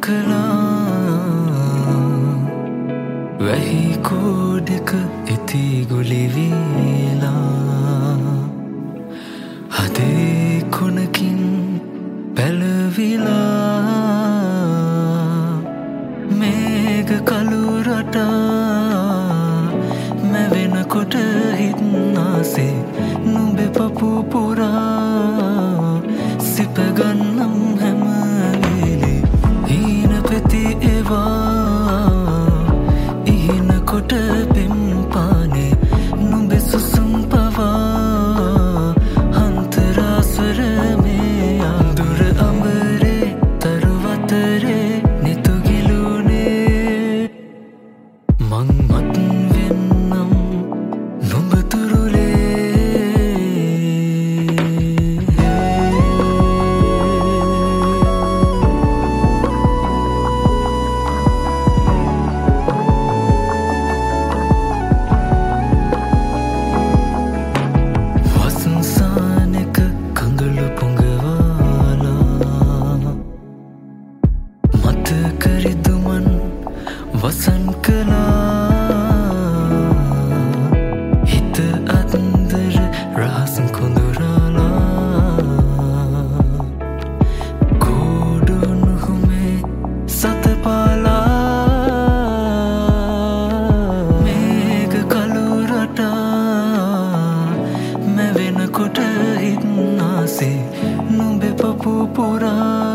කළා වැහි කෝඩක ඉති ගුලි වීලා හදේ කොනකින් පැලවිලා මේග කළුරටා මැවෙනකොට හිත්නාසේ නුඹෙ පපු පුරා සිපගන්නම් හැමලේලි හීන පෙති ඒවා ඉහින කොට පෙම්පානේ නුඹෙ සුසුම් පවා හන්තරාස්වර මේ අඳුර අඹරේ තරුවතරේ නිතුගිලුනේ මං මත් වෙන්නම් නුඹ වසන් කළා හිත අන්දර රහසන් කොඳුරාලා කෝඩුනුහුමේ සතපාලා මේග කළුරටා මැවෙනකොට හිත්නාසේ නුඹෙ පපු පුරා